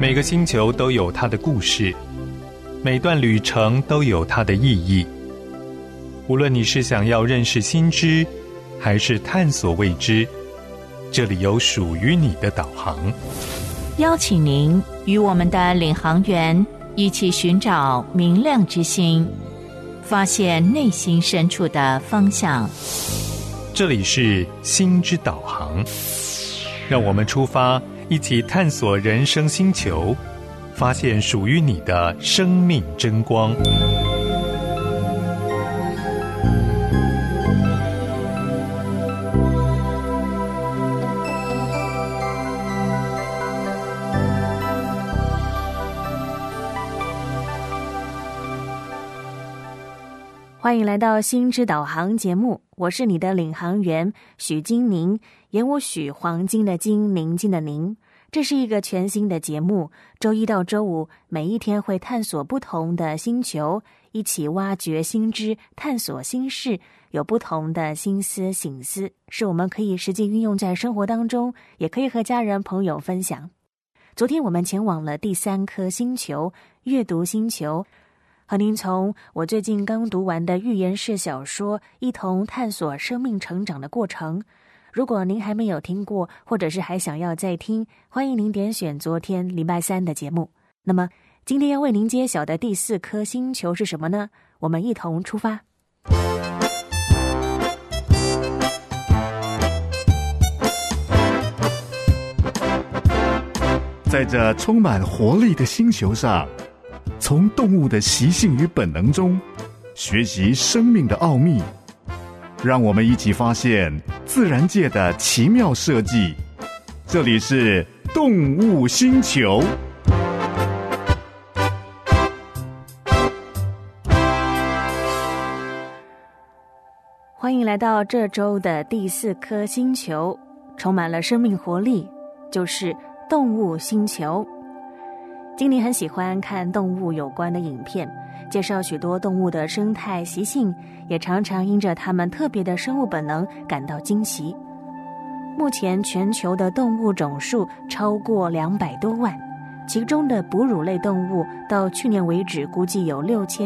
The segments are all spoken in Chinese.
每个星球都有它的故事，每段旅程都有它的意义。无论你是想要认识新知，还是探索未知，这里有属于你的导航。 邀请您与我们的领航员一起寻找明亮之星，发现内心深处的方向。 这里是心之导航，让我们出发，一起探索人生星球，发现属于你的生命真光。 欢迎来到心之导航节目，我是你的领航员许金宁，言我许，黄金的金，宁静的宁。这是一个全新的节目，周一到周五每一天会探索不同的星球，一起挖掘新知，探索新事，有不同的心思省思，是我们可以实际运用在生活当中，也可以和家人朋友分享。昨天我们前往了第3颗星球，阅读星球，和您从我最近刚读完的寓言式小说一同探索生命成长的过程。如果您还没有听过，或者是还想要再听，欢迎您点选昨天礼拜3的节目。那么今天要为您揭晓的第4颗星球是什么呢？我们一同出发。 在这充满活力的星球上，从动物的习性与本能中学习生命的奥秘，让我们一起发现自然界的奇妙设计。这里是动物星球。 欢迎来到这周的第4颗星球，充满了生命活力，就是动物星球。今年很喜欢看动物有关的影片，介绍许多动物的生态习性，也常常因着它们特别的生物本能感到惊奇。目前全球的动物总数超过200多万，其中的哺乳类动物到去年为止估计有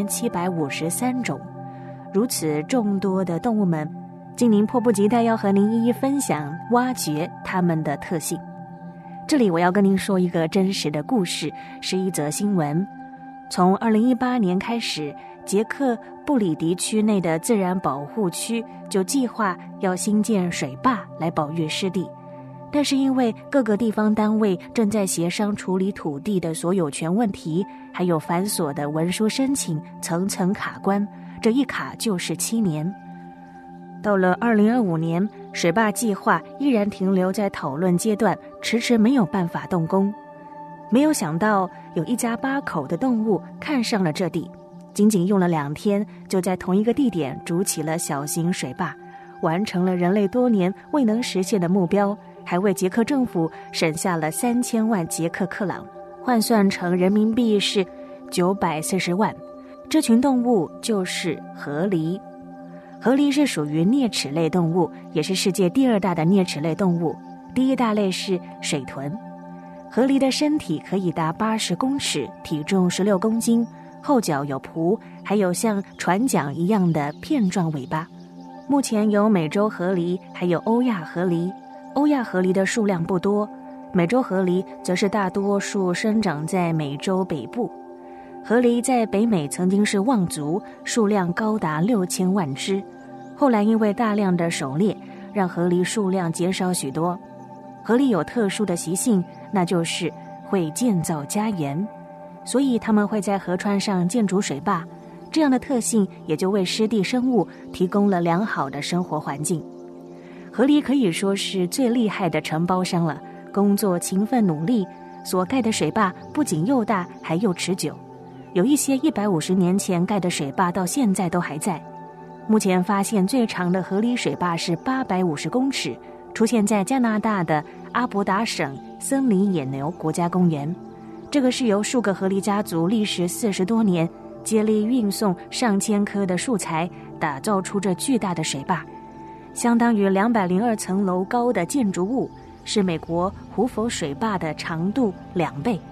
6753种。如此众多的动物们，今年迫不及待要和您一一分享挖掘它们的特性。这里我要跟您说一个真实的故事，是一则新闻。从2018年开始，捷克布里迪区内的自然保护区就计划要兴建水坝来保育湿地，但是因为各个地方单位正在协商处理土地的所有权问题，还有繁琐的文书申请，层层卡关，这一卡就是7年。到了2025年，水坝计划依然停留在讨论阶段，迟迟没有办法动工。没有想到有一家8口的动物看上了这地，仅仅用了2天，就在同一个地点筑起了小型水坝，完成了人类多年未能实现的目标，还为捷克政府省下了3000万捷克克朗，换算成人民币是940万。这群动物就是河狸。河狸是属于啮齿类动物，也是世界第2大的啮齿类动物，第1大类是水豚。河狸的身体可以达80公尺，体重16公斤，后脚有蹼，还有像船桨一样的片状尾巴。目前有美洲河狸，还有欧亚河狸。欧亚河狸的数量不多，美洲河狸则是大多数生长在美洲北部。河狸在北美曾经是望族，数量高达6000万只，后来因为大量的狩猎，让河狸数量减少许多。河狸有特殊的习性，那就是会建造家园，所以他们会在河川上建筑水坝，这样的特性也就为湿地生物提供了良好的生活环境。河狸可以说是最厉害的承包商了，工作勤奋努力，所盖的水坝不仅又大，还又持久。有一些150年前盖的水坝到现在都还在。目前发现最长的河狸水坝是850公尺，出现在加拿大的阿伯达省森林野牛国家公园。这个是由数个河狸家族历时40多年，接力运送上千棵的树材，打造出这巨大的水坝，相当于202层楼高的建筑物，是美国胡佛水坝的长度2倍。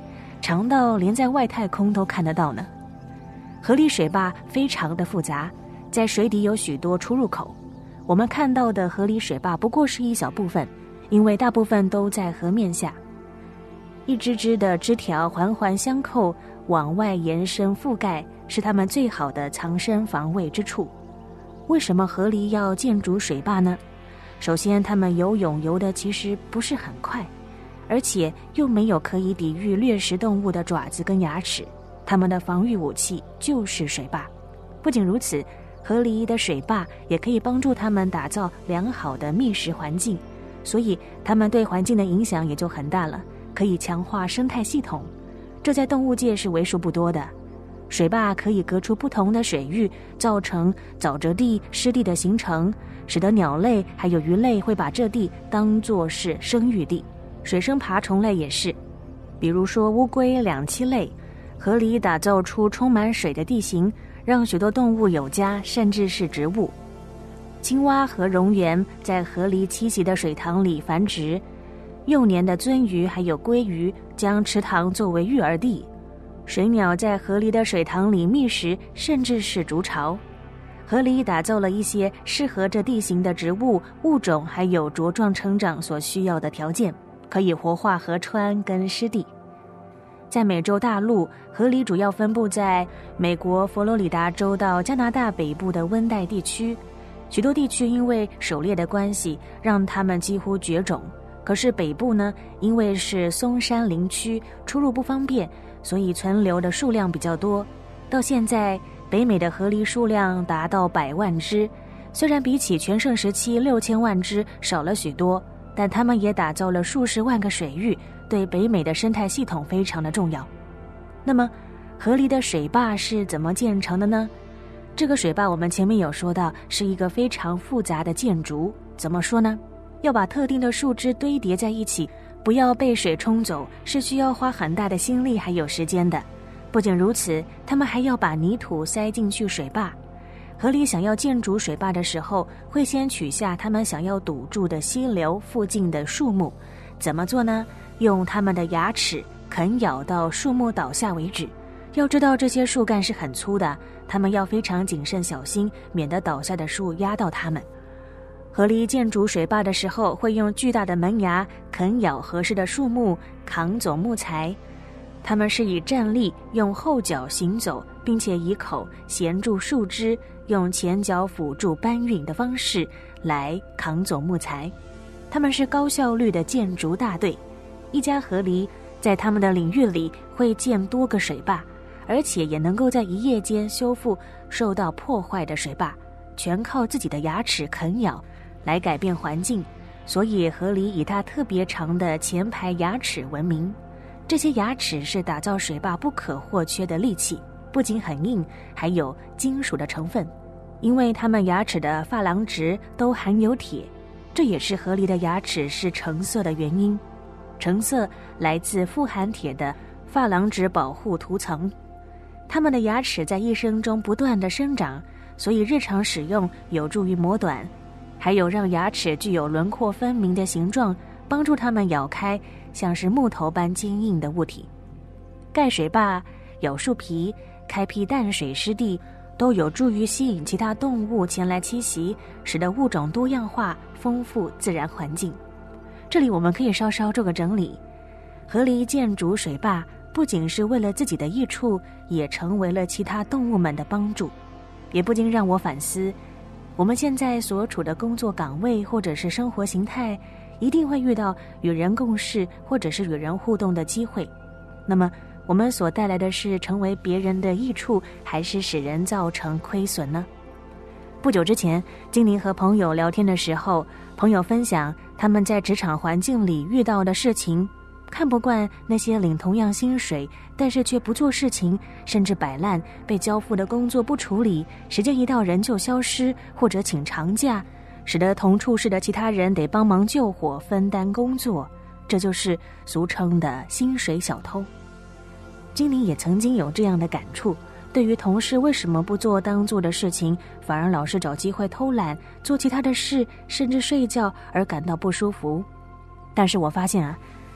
长到连在外太空都看得到呢。河狸水坝非常的复杂，在水底有许多出入口。我们看到的河狸水坝不过是一小部分，因为大部分都在河面下。一支支的枝条环环相扣，往外延伸覆盖，是它们最好的藏身防卫之处。为什么河狸要建筑水坝呢？首先，它们游泳游得其实不是很快，而且又没有可以抵御掠食动物的爪子跟牙齿，它们的防御武器就是水坝。不仅如此，河狸的水坝也可以帮助它们打造良好的觅食环境，所以它们对环境的影响也就很大了，可以强化生态系统，这在动物界是为数不多的。水坝可以隔出不同的水域，造成沼泽地、湿地的形成，使得鸟类还有鱼类会把这地当作是生育地。水生爬虫类也是，比如说乌龟、两栖类，河狸打造出充满水的地形，让许多动物有家，甚至是植物。青蛙和蝾螈在河狸栖息的水塘里繁殖，幼年的鳟鱼还有鲑鱼将池塘作为育儿地。水鸟在河狸的水塘里觅食，甚至是筑巢。河狸打造了一些适合这地形的植物物种，还有茁壮成长所需要的条件，可以活化河川跟湿地。在美洲大陆，河狸主要分布在美国佛罗里达州到加拿大北部的温带地区，许多地区因为狩猎的关系，让它们几乎绝种。可是北部呢，因为是松山林区，出入不方便，所以存留的数量比较多。到现在，北美的河狸数量达到100万只，虽然比起全盛时期6000万只少了许多，但它们也打造了数十万个水域，对北美的生态系统非常的重要。那么，河狸的水坝是怎么建成的呢？这个水坝我们前面有说到，是一个非常复杂的建筑。怎么说呢？要把特定的树枝堆叠在一起，不要被水冲走，是需要花很大的心力还有时间的。不仅如此，他们还要把泥土塞进去水坝。河狸想要建筑水坝的时候，会先取下他们想要堵住的溪流附近的树木。怎么做呢？用他们的牙齿啃咬到树木倒下为止。要知道这些树干是很粗的，他们要非常谨慎小心，免得倒下的树压到它们。河狸建筑水坝的时候，会用巨大的门牙啃咬合适的树木，扛走木材。它们是以站立，用后脚行走，并且以口衔住树枝，用前脚辅助搬运的方式来扛走木材。它们是高效率的建筑大队。一家河狸在他们的领域里会建多个水坝，而且也能够在一夜间修复受到破坏的水坝，全靠自己的牙齿啃咬来改变环境，所以河狸以它特别长的前排牙齿闻名。这些牙齿是打造水坝不可或缺的利器，不仅很硬，还有金属的成分，因为它们牙齿的珐琅质都含有铁，这也是河狸的牙齿是橙色的原因。橙色来自富含铁的珐琅质保护涂层。它们的牙齿在一生中不断的生长，所以日常使用有助于磨短，还有让牙齿具有轮廓分明的形状，帮助它们咬开像是木头般坚硬的物体。盖水坝、咬树皮、开辟淡水湿地，都有助于吸引其他动物前来栖息，使得物种多样化，丰富自然环境。这里我们可以稍稍做个整理。河狸建筑水坝不仅是为了自己的益处，也成为了其他动物们的帮助，也不禁让我反思，我们现在所处的工作岗位或者是生活形态，一定会遇到与人共事或者是与人互动的机会。那么我们所带来的是成为别人的益处，还是使人造成亏损呢？不久之前，精灵和朋友聊天的时候，朋友分享他们在职场环境里遇到的事情，看不惯那些领同样薪水但是却不做事情，甚至摆烂，被交付的工作不处理，时间一到人就消失或者请长假，使得同处室的其他人得帮忙救火分担工作，这就是俗称的薪水小偷。精灵也曾经有这样的感触，对于同事为什么不做当做的事情，反而老是找机会偷懒，做其他的事，甚至睡觉而感到不舒服。但是我发现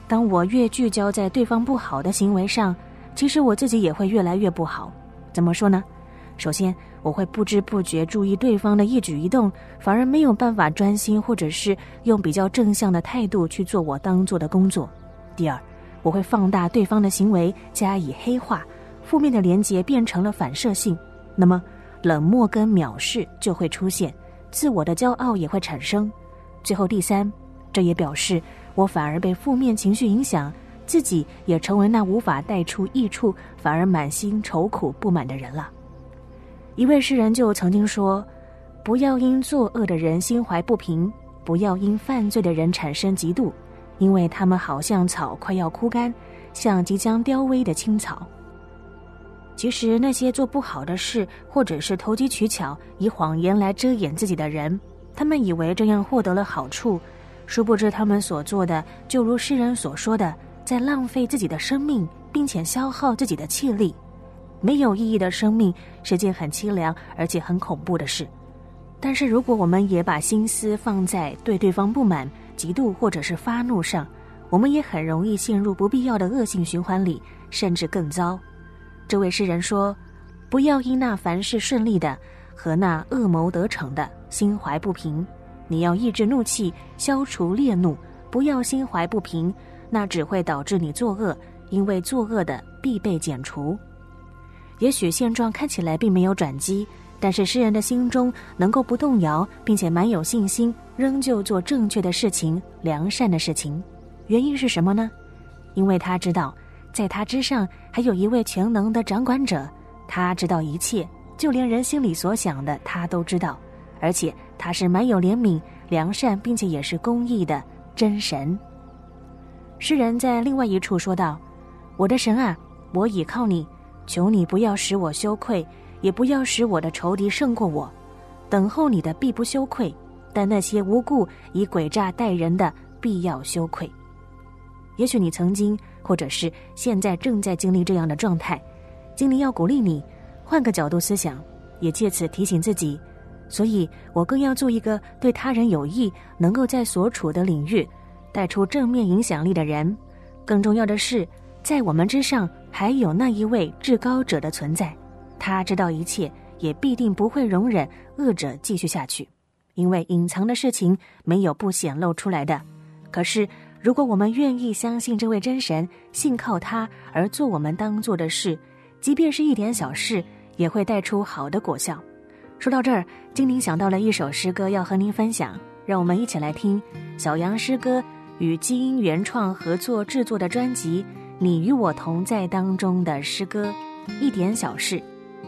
当我越聚焦在对方不好的行为上，其实我自己也会越来越不好。怎么说呢？首先，我会不知不觉注意对方的一举一动，反而没有办法专心或者是用比较正向的态度去做我当做的工作。第二，我会放大对方的行为，加以黑化，负面的连结变成了反射性，那么冷漠跟藐视就会出现，自我的骄傲也会产生。最后第三，这也表示我反而被负面情绪影响，自己也成为那无法带出益处，反而满心愁苦不满的人了。一位诗人就曾经说，不要因作恶的人心怀不平，不要因犯罪的人产生嫉妒，因为他们好像草快要枯干，像即将凋萎的青草。其实那些做不好的事，或者是投机取巧，以谎言来遮掩自己的人，他们以为这样获得了好处，殊不知他们所做的，就如诗人所说的，在浪费自己的生命，并且消耗自己的气力。没有意义的生命是件很凄凉而且很恐怖的事。但是如果我们也把心思放在对对方不满、嫉妒或者是发怒上，我们也很容易陷入不必要的恶性循环里，甚至更糟。这位诗人说，不要因那凡事顺利的和那恶谋得逞的心怀不平，你要抑制怒气，消除烈怒，不要心怀不平，那只会导致你作恶，因为作恶的必被剪除。也许现状看起来并没有转机，但是诗人的心中能够不动摇，并且蛮有信心，仍旧做正确的事情、良善的事情。原因是什么呢？因为他知道，在他之上还有一位全能的掌管者，他知道一切，就连人心里所想的他都知道，而且他是蛮有怜悯、良善，并且也是公义的真神。诗人在另外一处说道，我的神啊，我倚靠你，求你不要使我羞愧，也不要使我的仇敌胜过我。等候你的必不羞愧，但那些无故以诡诈待人的必要羞愧。也许你曾经或者是现在正在经历这样的状态，经理要鼓励你换个角度思想，也借此提醒自己，所以我更要做一个对他人有益，能够在所处的领域带出正面影响力的人。更重要的是，在我们之上还有那一位至高者的存在，他知道一切，也必定不会容忍恶者继续下去，因为隐藏的事情没有不显露出来的。可是如果我们愿意相信这位真神，信靠他而做我们当做的事，即便是一点小事，也会带出好的果效。说到这儿，精灵想到了一首诗歌要和您分享，让我们一起来听小杨诗歌与基因原创合作制作的专辑《你与我同在》当中的诗歌《一点小事》。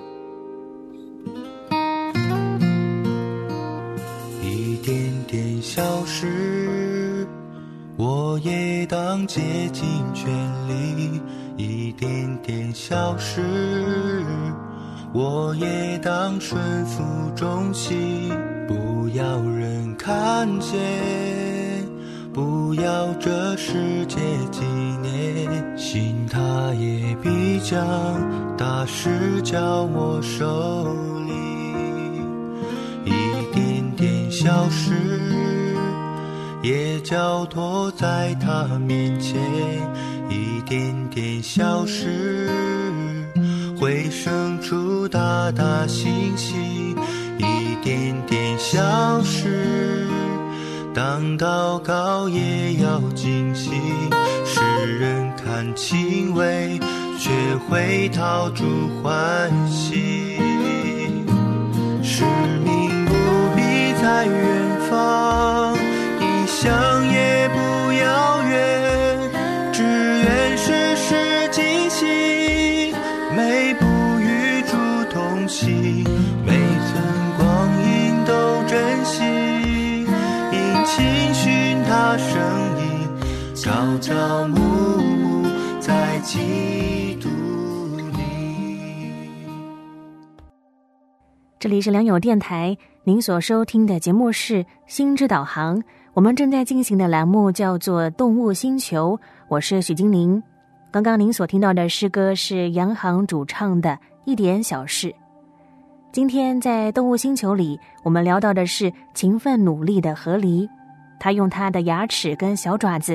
一点点小事，我也当竭尽全力；一点点小事，我也当顺服忠心。不要人看见，不要这世界纪念，心他也必将大事交我手里。一点点小事也交托在他面前，一点点小事会生出大大信息。一点点小事当祷告也要精细，世人看轻微，却会讨主欢喜。使命不必在远方，异乡也不遥远，只愿世事尽兴，每步与主同行，每寸光阴都珍惜，因情寻他声音，朝朝暮暮在基督里。 这里是良友电台，您所收听的节目是心之导航，我们正在进行的栏目叫做动物星球，我是许金玲。刚刚您所听到的诗歌是杨航主唱的一点小事。今天在动物星球里，我们聊到的是勤奋努力的河狸，他用他的牙齿跟小爪子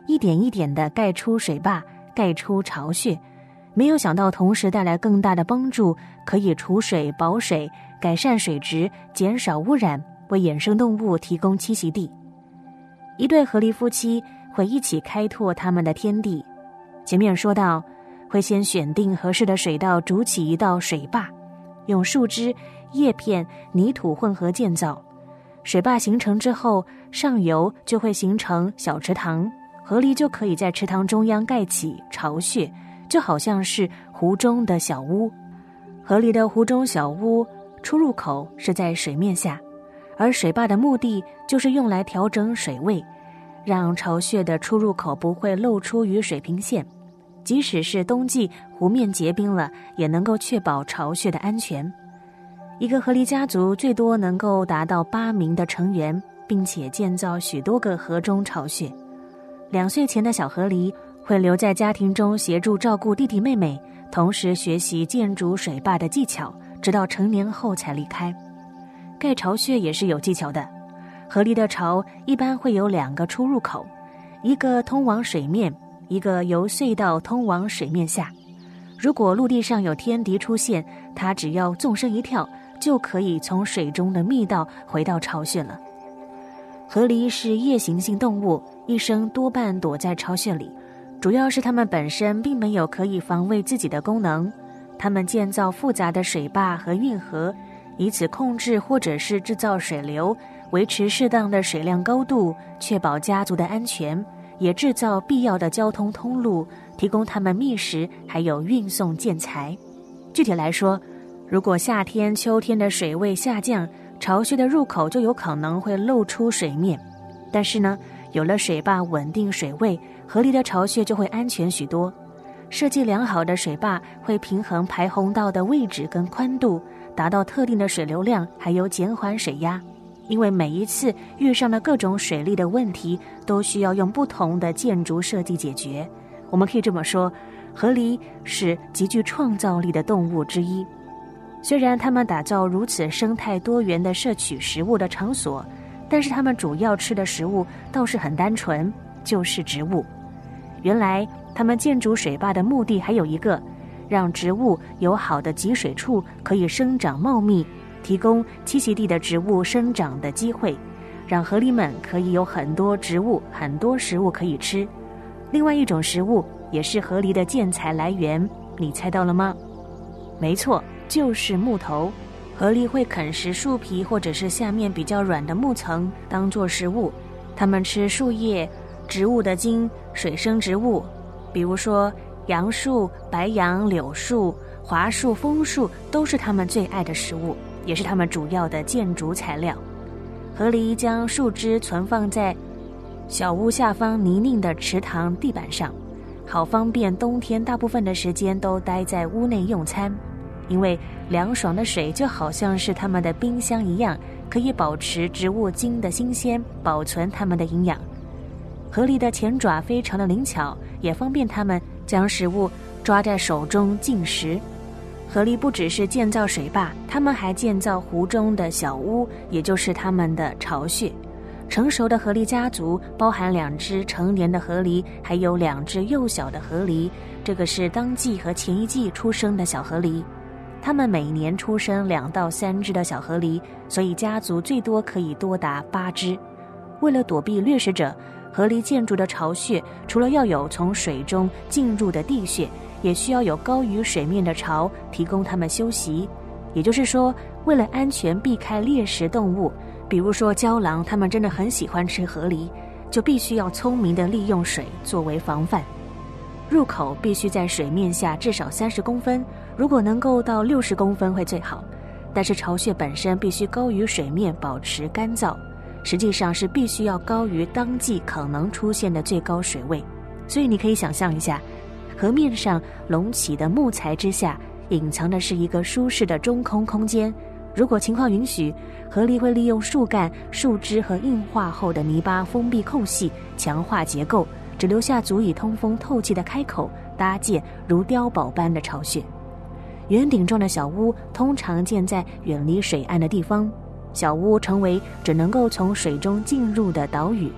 一点一点地盖出水坝，盖出巢穴，没有想到同时带来更大的帮助，可以储水保水，改善水质，减少污染，为野生动物提供栖息地。一对河狸夫妻会一起开拓他们的天地。前面说到，会先选定合适的水道，筑起一道水坝，用树枝、叶片、泥土混合建造。水坝形成之后，上游就会形成小池塘，河狸就可以在池塘中央盖起巢穴，就好像是湖中的小屋。河狸的湖中小屋出入口是在水面下，而水坝的目的就是用来调整水位，让巢穴的出入口不会露出于水平线，即使是冬季湖面结冰了，也能够确保巢穴的安全。一个河狸家族最多能够达到8名的成员，并且建造许多个河中巢穴。2岁前的小河狸会留在家庭中协助照顾弟弟妹妹，同时学习建筑水坝的技巧，直到成年后才离开。盖巢穴也是有技巧的。河狸的巢一般会有2个出入口，一个通往水面，一个由隧道通往水面下。如果陆地上有天敌出现，它只要纵身一跳，就可以从水中的密道回到巢穴了。河狸是夜行性动物，一生多半躲在巢穴里，主要是它们本身并没有可以防卫自己的功能。它们建造复杂的水坝和运河，以此控制或者是制造水流，维持适当的水量高度，确保家族的安全，也制造必要的交通通路，提供他们觅食，还有运送建材。具体来说，如果夏天、秋天的水位下降，巢穴的入口就有可能会露出水面。但是呢，有了水坝稳定水位，河狸的巢穴就会安全许多。设计良好的水坝会平衡排洪道的位置跟宽度，达到特定的水流量，还有减缓水压。因为每一次遇上的各种水利的问题，都需要用不同的建筑设计解决。我们可以这么说，河狸是极具创造力的动物之一。虽然他们打造如此生态多元的摄取食物的场所，但是他们主要吃的食物倒是很单纯，就是植物。原来他们建筑水坝的目的还有一个，让植物有好的集水处，可以生长茂密，提供栖息地的植物生长的机会，让河狸们可以有很多植物、很多食物可以吃。另外一种食物也是河狸的建材来源，你猜到了吗？没错，就是木头。河狸会啃食树皮或者是下面比较软的木层当做食物，它们吃树叶、植物的茎、水生植物，比如说杨树、白杨、柳树、桦树、枫树都是它们最爱的食物，也是它们主要的建筑材料。河狸将树枝存放在小屋下方泥泞的池塘地板上，好方便冬天大部分的时间都待在屋内用餐。因为凉爽的水就好像是它们的冰箱一样，可以保持植物茎的新鲜，保存它们的营养。河狸的前爪非常的灵巧，也方便它们将食物抓在手中进食。河狸不只是建造水坝，它们还建造湖中的小屋，也就是它们的巢穴。成熟的河狸家族包含2只成年的河狸，还有2只幼小的河狸，这个是当季和前一季出生的小河狸。它们每年出生2到3只的小河狸，所以家族最多可以多达8只。为了躲避掠食者，河狸建筑的巢穴除了要有从水中进入的地穴，也需要有高于水面的巢，提供它们休息。也就是说，为了安全避开猎食动物，比如说郊狼，它们真的很喜欢吃河狸，就必须要聪明地利用水作为防范。入口必须在水面下至少30公分，如果能够到60公分会最好。但是巢穴本身必须高于水面，保持干燥，实际上是必须要高于当季可能出现的最高水位。所以你可以想象一下，河面上隆起的木材之下，隐藏的是一个舒适的中空空间。如果情况允许，河狸会利用树干、树枝和硬化后的泥巴封闭空隙，强化结构，只留下足以通风透气的开口，搭建如碉堡般的巢穴。圆顶状的小屋通常建在远离水岸的地方，小屋成为只能够从水中进入的岛屿。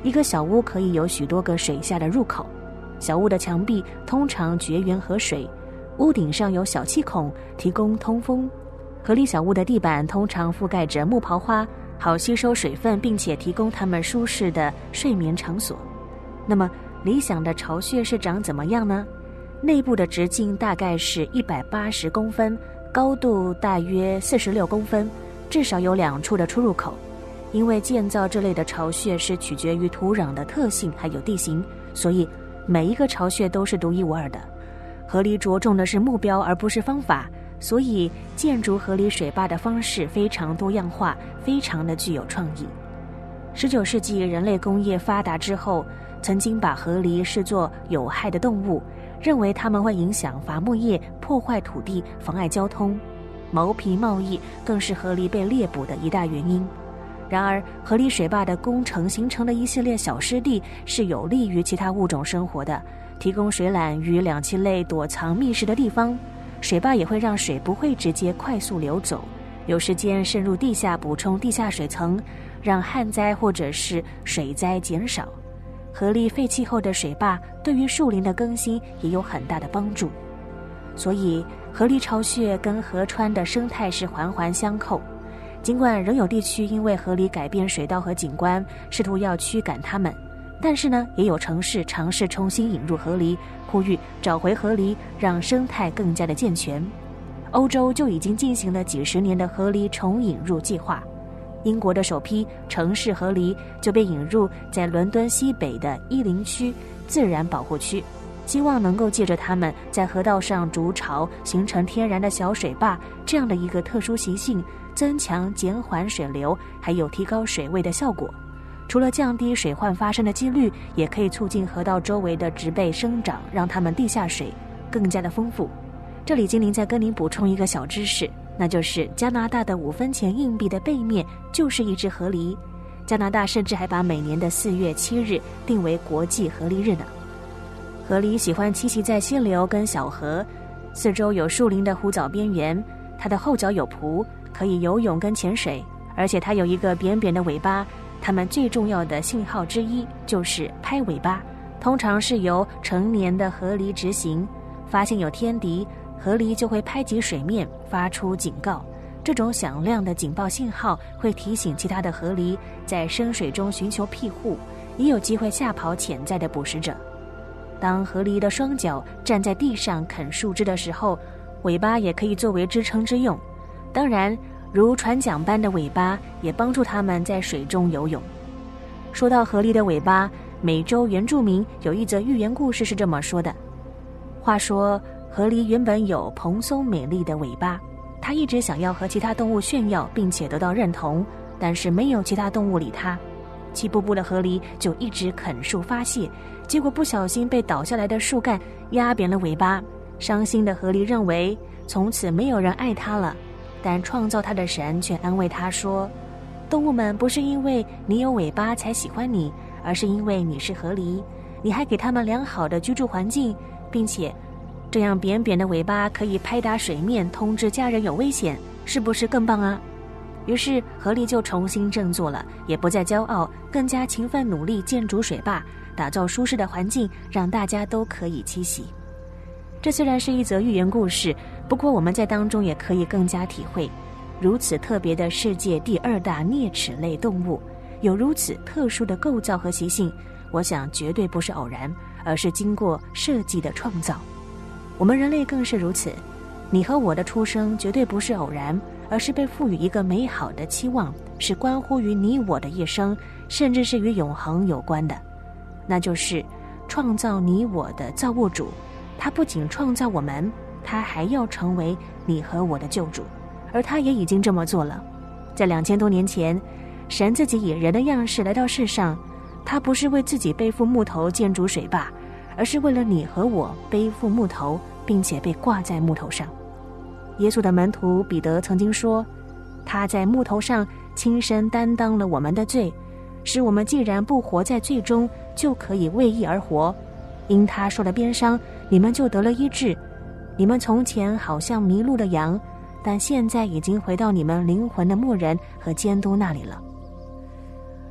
一个小屋可以有许多个水下的入口，小屋的墙壁通常绝缘河水，屋顶上有小气孔提供通风。河狸小屋的地板通常覆盖着木刨花，好吸收水分，并且提供它们舒适的睡眠场所。那么理想的巢穴是长怎么样呢？内部的直径大概是180公分，高度大约46公分，至少有2处的出入口。因为建造这类的巢穴是取决于土壤的特性还有地形，所以每一个巢穴都是独一无二的。河狸着重的是目标而不是方法，所以建筑河狸水坝的方式非常多样化，非常的具有创意。19世纪人类工业发达之后，曾经把河狸视作有害的动物，认为它们会影响伐木业，破坏土地，妨碍交通。毛皮贸易更是河狸被猎捕的一大原因。然而河狸水坝的工程形成的一系列小湿地是有利于其他物种生活的，提供水獭与两栖类躲藏觅食的地方。水坝也会让水不会直接快速流走，有时间渗入地下补充地下水层，让旱灾或者是水灾减少。河狸废弃后的水坝对于树林的更新也有很大的帮助。所以河狸巢穴跟河川的生态是环环相扣。尽管仍有地区因为河狸改变水道和景观，试图要驱赶它们，但是呢，也有城市尝试重新引入河狸，呼吁找回河狸，让生态更加的健全。欧洲就已经进行了几十年的河狸重引入计划。英国的首批城市河狸就被引入在伦敦西北的10区自然保护区，希望能够借着它们在河道上筑巢，形成天然的小水坝这样的一个特殊习性，增强减缓水流，还有提高水位的效果。除了降低水患发生的几率，也可以促进河道周围的植被生长，让它们地下水更加的丰富。这里精灵再跟您补充一个小知识，那就是加拿大的5分钱硬币的背面就是一只河狸。加拿大甚至还把每年的4月7日定为国际河狸日呢。河狸喜欢栖息在溪流跟小河，四周有树林的湖藻边缘，它的后脚有蹼，可以游泳跟潜水，而且它有一个扁扁的尾巴。它们最重要的信号之一就是拍尾巴，通常是由成年的河狸执行。发现有天敌，河狸就会拍击水面，发出警告。这种响亮的警报信号会提醒其他的河狸在深水中寻求庇护，也有机会吓跑潜在的捕食者。当河狸的双脚站在地上啃树枝的时候，尾巴也可以作为支撑之用。当然，如船桨般的尾巴也帮助它们在水中游泳。说到河狸的尾巴，美洲原住民有一则寓言故事是这么说的：话说河狸原本有蓬松美丽的尾巴，它一直想要和其他动物炫耀，并且得到认同，但是没有其他动物理它。气布布的河狸就一直啃树发泄，结果不小心被倒下来的树干压扁了尾巴。伤心的河狸认为从此没有人爱它了，但创造它的神却安慰它说，动物们不是因为你有尾巴才喜欢你，而是因为你是河狸，你还给它们良好的居住环境，并且这样扁扁的尾巴可以拍打水面，通知家人有危险，是不是更棒啊？于是河狸就重新振作了，也不再骄傲，更加勤奋努力建筑水坝，打造舒适的环境，让大家都可以栖息。这虽然是一则寓言故事，不过我们在当中也可以更加体会，如此特别的世界第2大啮齿类动物，有如此特殊的构造和习性，我想绝对不是偶然，而是经过设计的创造。我们人类更是如此，你和我的出生绝对不是偶然，而是被赋予一个美好的期望，是关乎于你我的一生，甚至是与永恒有关的。那就是创造你我的造物主，他不仅创造我们，他还要成为你和我的救主，而他也已经这么做了。在2000多年前，神自己以人的样式来到世上，他不是为自己背负木头建筑水坝，而是为了你和我背负木头，并且被挂在木头上。耶稣的门徒彼得曾经说，他在木头上亲身担当了我们的罪，使我们既然不活在罪中，就可以为义而活。因他受了鞭伤，你们就得了医治。你们从前好像迷路的羊，但现在已经回到你们灵魂的牧人和监督那里了。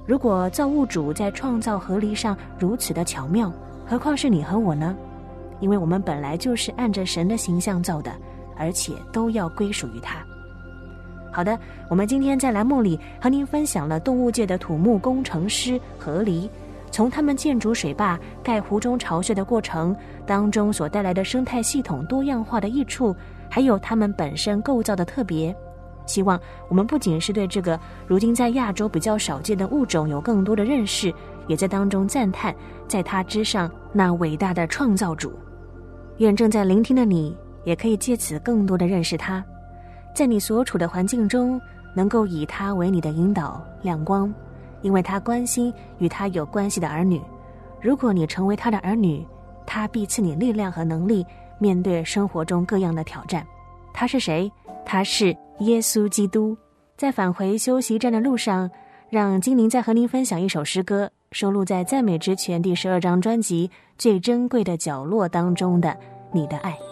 如果造物主在创造河狸上如此的巧妙，何况是你和我呢？因为我们本来就是按着神的形象造的，而且都要归属于他。好的，我们今天在栏目里和您分享了动物界的土木工程师河狸，从他们建筑水坝、盖湖中巢穴的过程当中所带来的生态系统多样化的益处，还有它们本身构造的特别。希望我们不仅是对这个如今在亚洲比较少见的物种有更多的认识，也在当中赞叹在它之上那伟大的创造主。愿正在聆听的你也可以借此更多的认识他，在你所处的环境中能够以他为你的引导亮光，因为他关心与他有关系的儿女。如果你成为他的儿女，他必赐你力量和能力面对生活中各样的挑战。他是谁？他是耶稣基督。在返回休息站的路上，让精灵再和您分享一首诗歌，收录在赞美之泉第12张专辑最珍贵的角落当中的你的爱。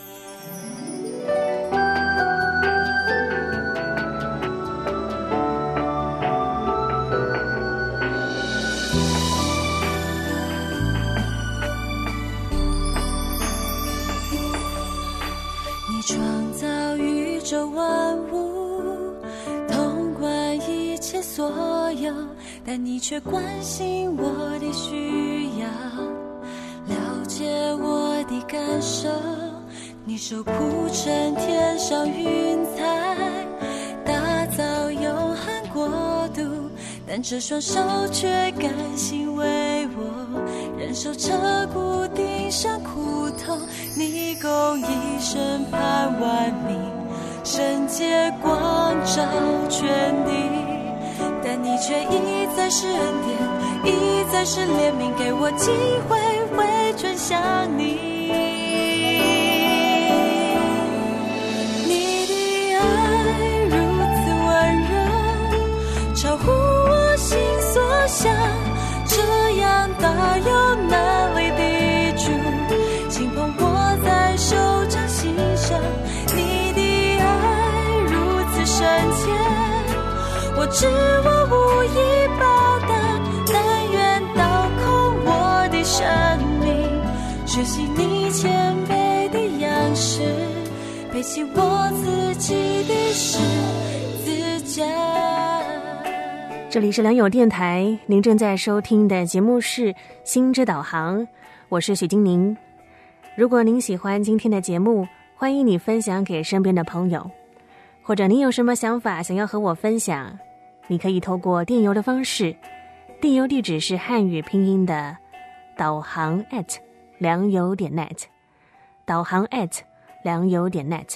你创造宇宙万物，统管一切所有，但你却关心我的需要，了解我的感受。你手铺成天上云彩，打造永恒国度，但这双手却甘心为我忍受彻骨顶上苦痛。你公义审判万民，圣洁光照全地，但你却一再是恩典，一再是怜悯，给我机会回转向你。你的爱如此温柔，超乎我心所想，这样大有能力的主，轻捧我在手掌心上。你的爱如此深切，我知我无以报答，但愿倒空我的生命，学习你谦卑的样式，背起我自己的十字架。 这里是良友电台，您正在收听的节目是心之导航，我是许金宁。如果您喜欢今天的节目，欢迎你分享给身边的朋友，或者您有什么想法想要和我分享，你可以透过电邮的方式，电邮地址是汉语拼音的导航@良友.net， 导航@良友.net，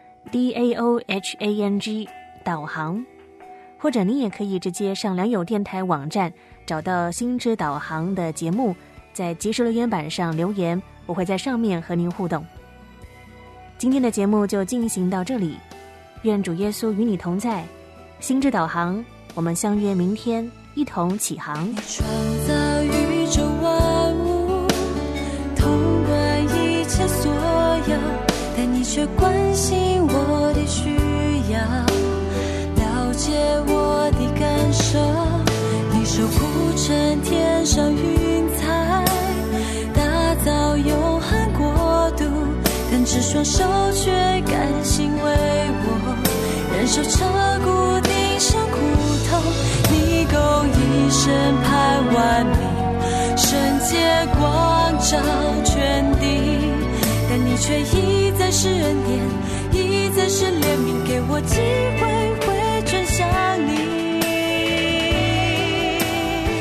DAOHANG 导航。或者你也可以直接上良友电台网站找到心之导航的节目，在即时留言板上留言，我会在上面和您互动。今天的节目就进行到这里，愿主耶稣与你同在，心之导航，我们相约明天一同起航。 你创造宇宙万物，统管一切所有，但你却关心我的需要，了解我的感受。你手铺成天上云彩，打造永恒国度，但这双手却甘心为我忍受彻骨顶上苦痛。你公义审判万民，圣洁光照全地，但你却一再是恩典，一再是怜悯，给我机会回转向你。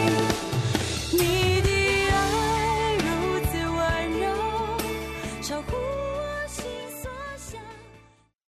你的爱如此温柔，超乎